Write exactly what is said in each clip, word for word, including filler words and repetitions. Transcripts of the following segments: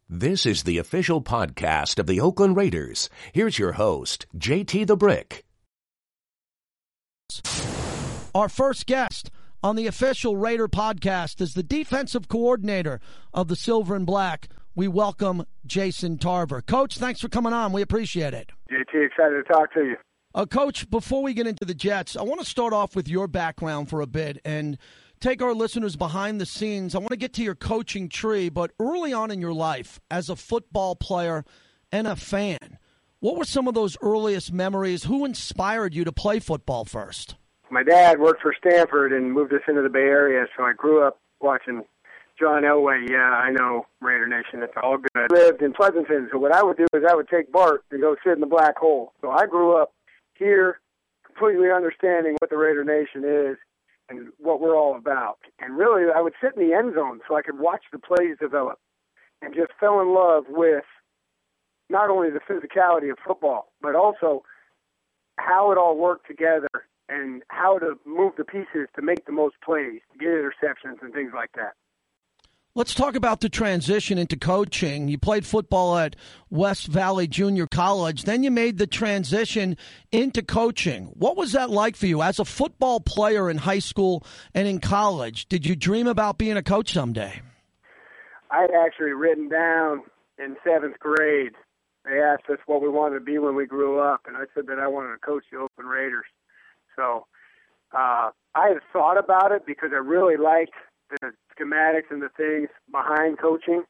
This is the official podcast of the Oakland Raiders. Here's your host, J T the Brick. Our first guest on the official Raider podcast is the defensive coordinator of the Silver and Black. We welcome Jason Tarver. Coach, thanks for coming on. We appreciate it. J T, excited to talk to you. Uh, Coach, before we get into the Jets, I want to start off with your background for a bit and take our listeners behind the scenes. I want to get to your coaching tree, but early on in your life as a football player and a fan, what were some of those earliest memories? Who inspired you to play football first? My dad worked for Stanford and moved us into the Bay Area, so I grew up watching John Elway. Yeah, I know, Raider Nation, it's all good. I lived in Pleasanton, so what I would do is I would take Bart and go sit in the black hole. So I grew up here completely understanding what the Raider Nation is and what we're all about. And really, I would sit in the end zone so I could watch the plays develop and just fell in love with not only the physicality of football, but also how it all worked together and how to move the pieces to make the most plays, to get interceptions and things like that. Let's talk about the transition into coaching. You played football at West Valley Junior College. Then you made the transition into coaching. What was that like for you as a football player in high school and in college? Did you dream about being a coach someday? I had actually written down in seventh grade, they asked us what we wanted to be when we grew up, and I said that I wanted to coach the Oakland Raiders. So uh, I had thought about it because I really liked the schematics and the things behind coaching,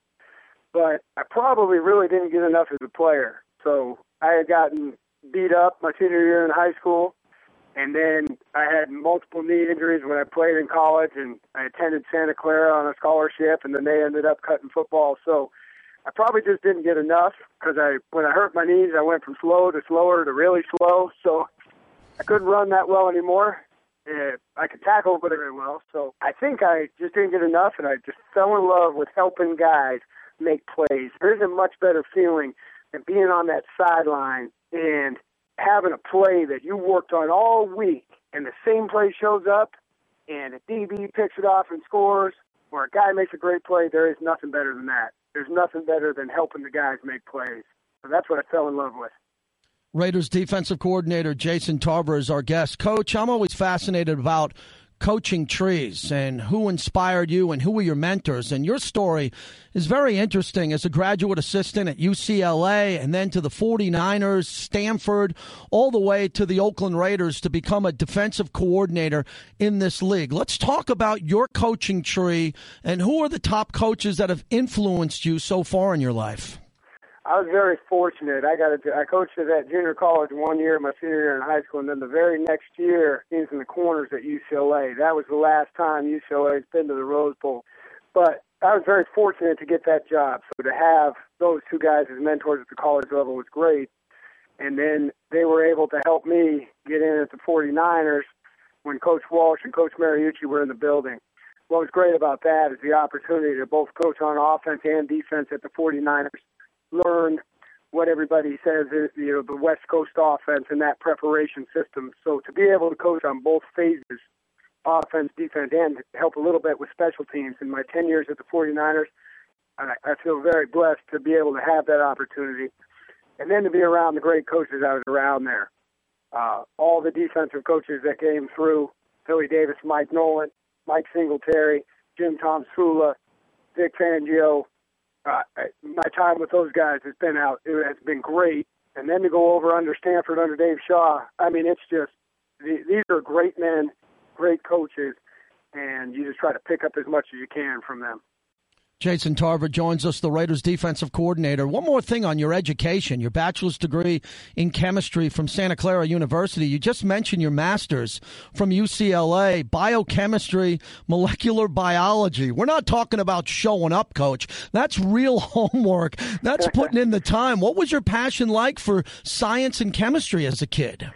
but I probably really didn't get enough as a player. So I had gotten beat up my senior year in high school, and then I had multiple knee injuries when I played in college, and I attended Santa Clara on a scholarship, and then they ended up cutting football. So I probably just didn't get enough because I, when I hurt my knees, I went from slow to slower to really slow. So I couldn't run that well anymore. Uh, I could tackle but very well, so I think I just didn't get enough, and I just fell in love with helping guys make plays. There isn't much better feeling than being on that sideline and having a play that you worked on all week, and the same play shows up, and a D B picks it off and scores, or a guy makes a great play. There is nothing better than that. There's nothing better than helping the guys make plays. So that's what I fell in love with. Raiders defensive coordinator Jason Tarver is our guest. Coach, I'm always fascinated about coaching trees and who inspired you and who were your mentors. And your story is very interesting as a graduate assistant at U C L A and then to the forty-niners, Stanford, all the way to the Oakland Raiders to become a defensive coordinator in this league. Let's talk about your coaching tree and who are the top coaches that have influenced you so far in your life. I was very fortunate. I got a, I coached at that junior college one year, my senior year in high school, and then the very next year, he was in the corners at U C L A. That was the last time U C L A has been to the Rose Bowl. But I was very fortunate to get that job. So to have those two guys as mentors at the college level was great. And then they were able to help me get in at the forty-niners when Coach Walsh and Coach Mariucci were in the building. What was great about that is the opportunity to both coach on offense and defense at the forty-niners. Learn what everybody says is, you know, the West Coast offense and that preparation system. So to be able to coach on both phases, offense, defense, and help a little bit with special teams in my ten years at the forty-niners, I, I feel very blessed to be able to have that opportunity. And then to be around the great coaches I was around there. Uh, all the defensive coaches that came through, Philly Davis, Mike Nolan, Mike Singletary, Jim Tomsula, Vic Fangio. Uh, my time with those guys has been out. It has been great. And then to go over under Stanford, under Dave Shaw, I mean, it's just, these are great men, great coaches, and you just try to pick up as much as you can from them. Jason Tarver joins us, the Raiders defensive coordinator. One more thing on your education, your bachelor's degree in chemistry from Santa Clara University. You just mentioned your master's from U C L A, biochemistry, molecular biology. We're not talking about showing up, Coach. That's real homework. That's putting in the time. What was your passion like for science and chemistry as a kid?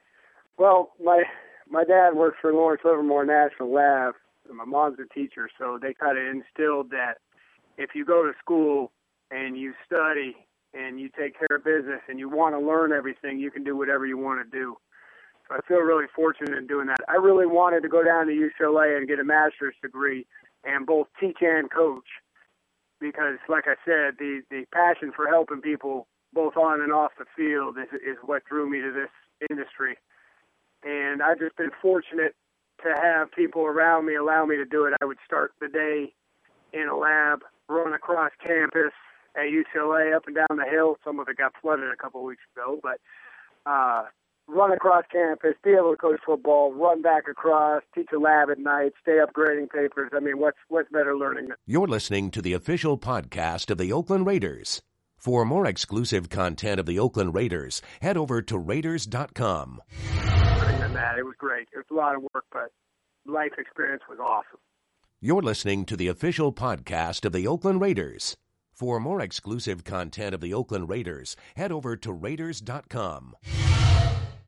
Well, my my dad worked for Lawrence Livermore National Lab, and my mom's a teacher, so they kind of instilled that if you go to school and you study and you take care of business and you want to learn everything, you can do whatever you want to do. So I feel really fortunate in doing that. I really wanted to go down to U C L A and get a master's degree and both teach and coach because, like I said, the, the passion for helping people both on and off the field is, is what drew me to this industry. And I've just been fortunate to have people around me allow me to do it. I would start the day in a lab, run across campus at U C L A up and down the hill. Some of it got flooded a couple of weeks ago, but uh, run across campus, be able to coach football, run back across, teach a lab at night, stay up grading papers. I mean, what's what's better learning? You're listening to the official podcast of the Oakland Raiders. For more exclusive content of the Oakland Raiders, head over to Raiders dot com. Other than that, it was great. It was a lot of work, but life experience was awesome. You're listening to the official podcast of the Oakland Raiders. For more exclusive content of the Oakland Raiders, head over to Raiders dot com.